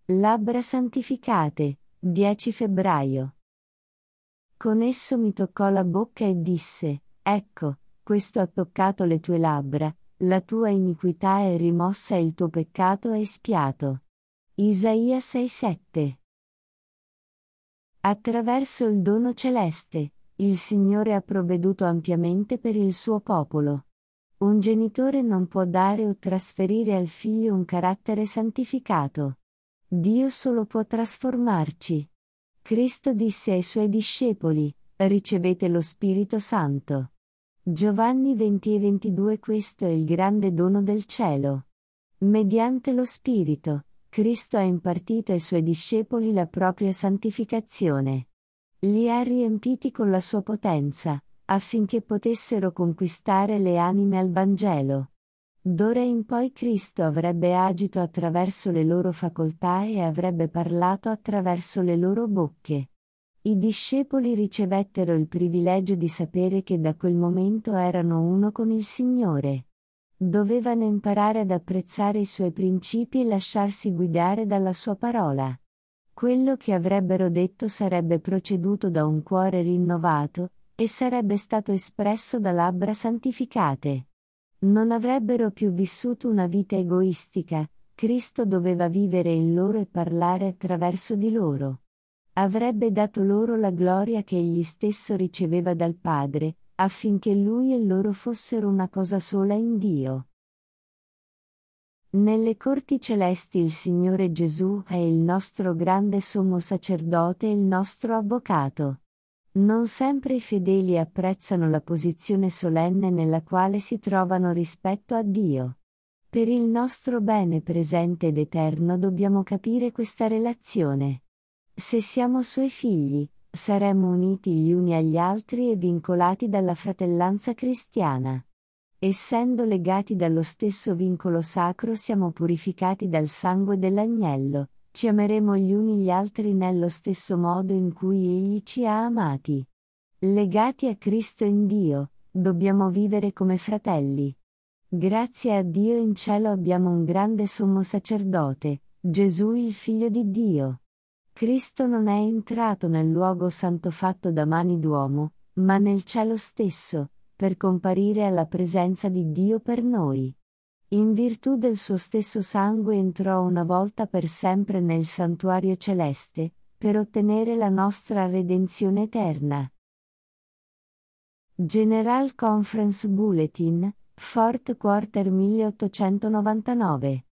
Labbra santificate, 10 febbraio. Con esso mi toccò la bocca e disse: Ecco, questo ha toccato le tue labbra, la tua iniquità è rimossa e il tuo peccato è espiato. Isaia 6,7. Attraverso il dono celeste, il Signore ha provveduto ampiamente per il suo popolo. Un genitore non può dare o trasferire al figlio un carattere santificato. Dio solo può trasformarci. Cristo disse ai suoi discepoli: ricevete lo Spirito Santo. Giovanni 20:22. Questo è il grande dono del cielo. Mediante lo Spirito, Cristo ha impartito ai suoi discepoli la propria santificazione. Li ha riempiti con la sua potenza, affinché potessero conquistare le anime al Vangelo. D'ora in poi Cristo avrebbe agito attraverso le loro facoltà e avrebbe parlato attraverso le loro bocche. I discepoli ricevettero il privilegio di sapere che da quel momento erano uno con il Signore. Dovevano imparare ad apprezzare i suoi principi e lasciarsi guidare dalla sua parola. Quello che avrebbero detto sarebbe proceduto da un cuore rinnovato, e sarebbe stato espresso da labbra santificate. Non avrebbero più vissuto una vita egoistica, Cristo doveva vivere in loro e parlare attraverso di loro. Avrebbe dato loro la gloria che egli stesso riceveva dal Padre, affinché lui e loro fossero una cosa sola in Dio. Nelle corti celesti il Signore Gesù è il nostro grande sommo sacerdote e il nostro avvocato. Non sempre i fedeli apprezzano la posizione solenne nella quale si trovano rispetto a Dio. Per il nostro bene presente ed eterno dobbiamo capire questa relazione. Se siamo Suoi figli, saremo uniti gli uni agli altri e vincolati dalla fratellanza cristiana. Essendo legati dallo stesso vincolo sacro siamo purificati dal sangue dell'agnello, ci ameremo gli uni gli altri nello stesso modo in cui Egli ci ha amati. Legati a Cristo in Dio, dobbiamo vivere come fratelli. Grazie a Dio in cielo abbiamo un grande sommo sacerdote, Gesù il Figlio di Dio. Cristo non è entrato nel luogo santo fatto da mani d'uomo, ma nel cielo stesso, per comparire alla presenza di Dio per noi. In virtù del suo stesso sangue entrò una volta per sempre nel santuario celeste, per ottenere la nostra redenzione eterna. General Conference Bulletin, Fort Quarter 1899